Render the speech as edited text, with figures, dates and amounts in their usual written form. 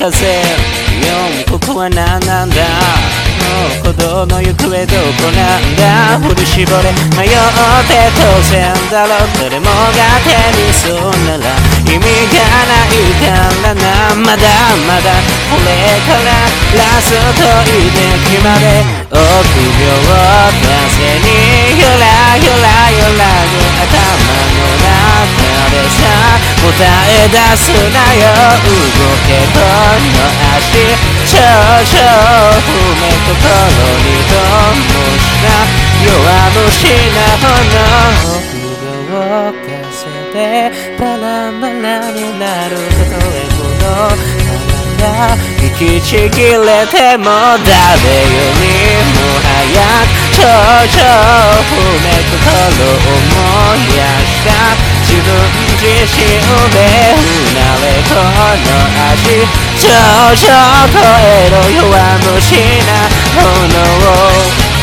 かせよここは何なんだ鼓動の行方どこなんだ振り絞れ迷って当然だろどれもが手にすんなら意味がないからなまだまだこれからラスト一撃まで臆病を風にゆらゆら揺らぐ頭の中でさ答え出すなよ動けこの足少々踏め心に灯した弱虫な炎臆病風でバラバラになるたとえこの体が引きちぎれても誰よりも早く少々踏め心を思い出した自分自身で不慣れこの味少々超えろ弱虫な炎を